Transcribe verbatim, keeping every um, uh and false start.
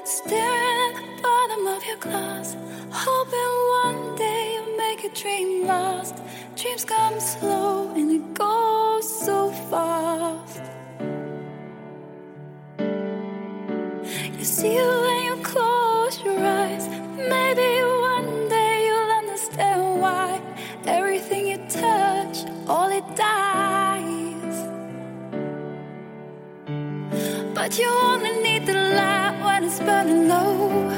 staring at the bottom of your glass, hoping one day you'll make a dream last. Dreams come slow and it goes so fast. You see it when you close your eyes. Maybe one day you'll understand why everything you touch, all it dies. But you only need the light when it's burning low.